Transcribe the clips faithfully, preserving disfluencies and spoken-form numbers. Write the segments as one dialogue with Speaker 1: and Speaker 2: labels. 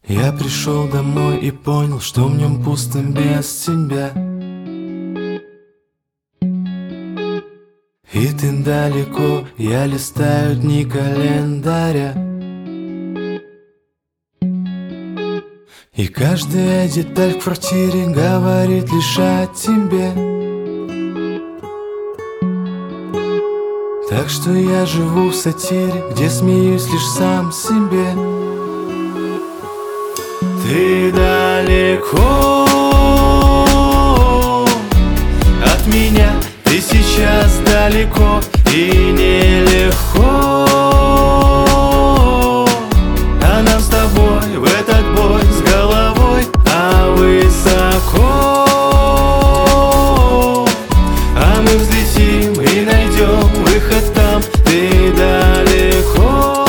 Speaker 1: Я пришел домой и понял, что в нем пусто без тебя. И ты далеко, я листаю дни календаря. И каждая деталь в квартире говорит лишь о тебе. Так что я живу в сатире, где смеюсь лишь сам себе. Ты далеко от меня, ты сейчас далеко и нелегко. А нам с тобой в этот бой с головой, а высоко. А мы взлетим и найдем выход там. Ты далеко,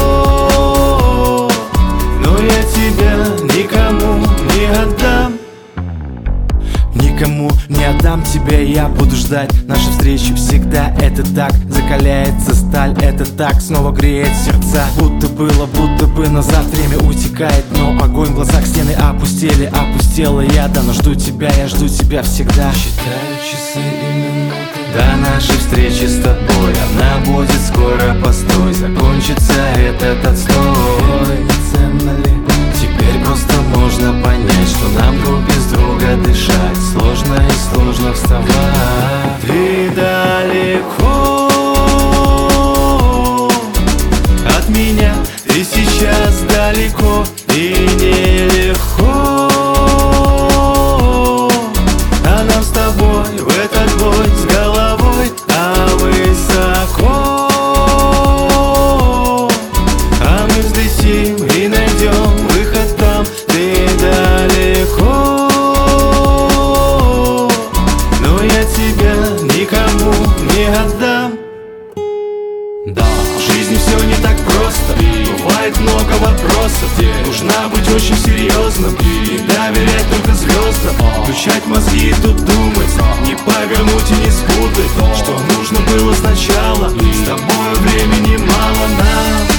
Speaker 1: но я тебя никому не отдам. Никому не отдам тебе, я буду ждать нашей встречи всегда. Это так, закаляется сталь, это так, снова греет сердца. Будто было, будто бы назад время утекает, но огонь в глазах, стены опустели, опустела я. Да, но жду тебя, я жду тебя всегда. Считаю часы и минуты до нашей встречи с тобой. Она будет скоро, постой, закончится этот отстой. Ценно ли? Теперь просто можно понять, что нам друг без друга дышать сложно и сложно вставать. Ты далеко от меня, ты сейчас далеко и нелегко. А нам с тобой в этот бой с головой, а высоко. А мы взлетим и найдем выход там. Ты далеко, но я тебя никому не отдам. Да, в жизни все не так просто, бывает много вопросов, нужно быть очень серьезным и доверять только звездам. Включать мозги и тут думать, не повернуть и не спутать, что нужно было сначала. С тобой времени мало нам.